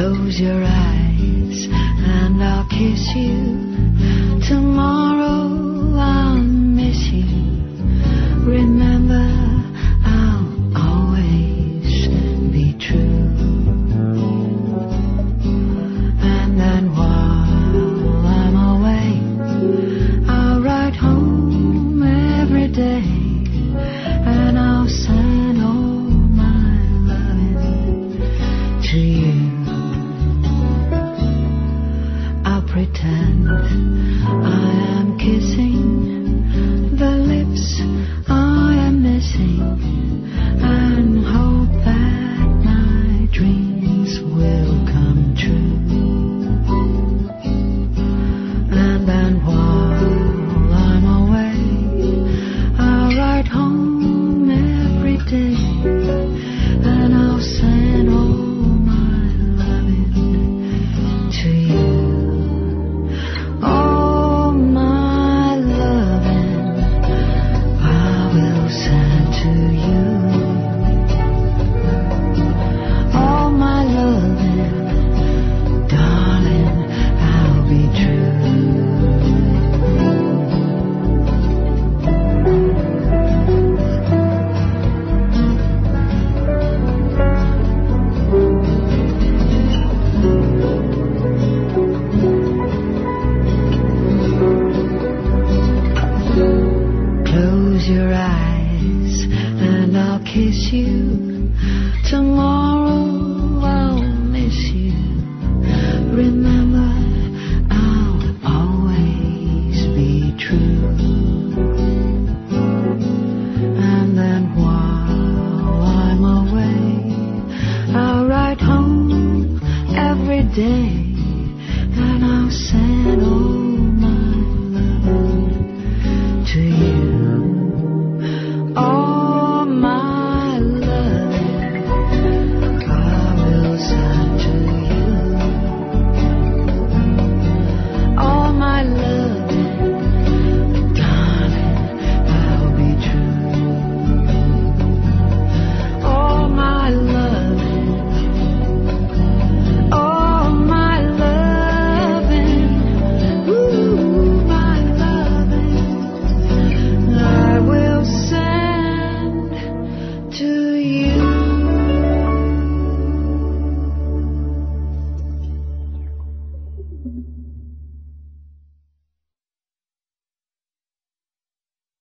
Close your eyes and I'll kiss you. Tomorrow I'll miss you. Remember, I'll always be true. And then while I'm away, I'll write home every day, and I'll send all my loving to you. I'll pretend I am kissing the lips I am missing, and hope that my dreams will come true. And then while I'm away, I'll write home every day, and I'll send all my loving to you. All my loving I will send to you. All my loving, darling, I'll be true. Close your eyes and I'll kiss you. Tomorrow I'll miss you. Remember, I'll always be true. And then while I'm away, I'll write home every day,